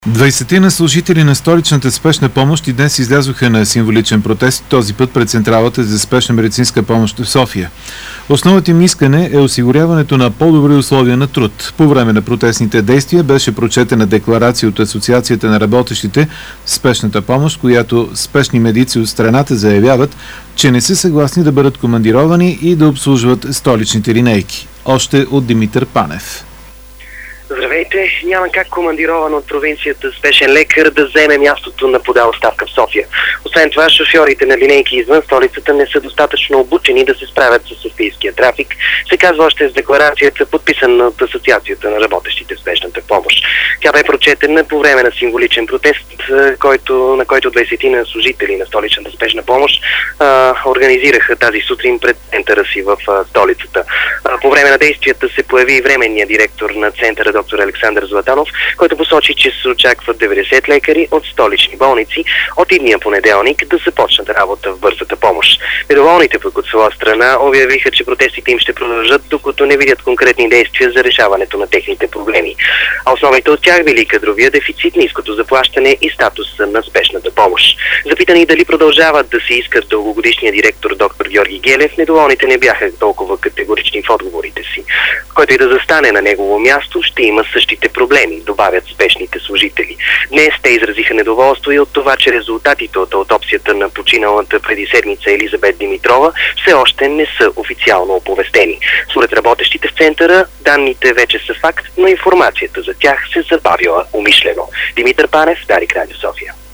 Двайсетина служители на столичната спешна помощ и днес излязоха на символичен протест, този път пред Централата за спешна медицинска помощ в София. Основното им искане е осигуряването на по-добри условия на труд. По време на протестните действия беше прочетена декларация от Асоциацията на работещите в спешната помощ, която спешни медици от страната заявяват, че не са съгласни да бъдат командировани и да обслужват столичните линейки. Още от Димитър Панев. Здравейте! Няма как командирован от провинцията спешен лекар да вземе мястото на подал оставка в София. Освен това, шофьорите на линейки извън столицата не са достатъчно обучени да се справят с софийския трафик, се казва още с декларацията, подписана от Асоциацията на работещите в спешната помощ. Тя бе прочетена по време на символичен протест, на който 20 служители на столичната спешна помощ организираха тази сутрин пред центъра си в столицата. По време на действията се появи и временният директор на центъра доктор Александър Златанов, който посочи, че се очакват 90 лекари от столични болници от идния понеделник да започнат работа в бързата помощ. Недоволните пък от своя страна обявиха, че протестите им ще продължат, докато не видят конкретни действия за решаването на техните проблеми. А основните от тях били кадровия дефицит, ниското заплащане и статуса на спешната помощ. Запитани дали продължават да се искат дългогодишния директор доктор Георги Гелев, недоволните не бяха толкова категорични в отговорите си. Който и да застане на негово място, ще има същите проблеми, добавят спешните служители. Днес те изразиха недоволство и от това, че резултатите от аутопсията на починалата преди седмица Елизабет Димитрова все още не са официално оповестени. Според работещите в центъра, данните вече са факт, но информацията за тях се забавила умишлено. Димитър Панев, Дарик Радио София.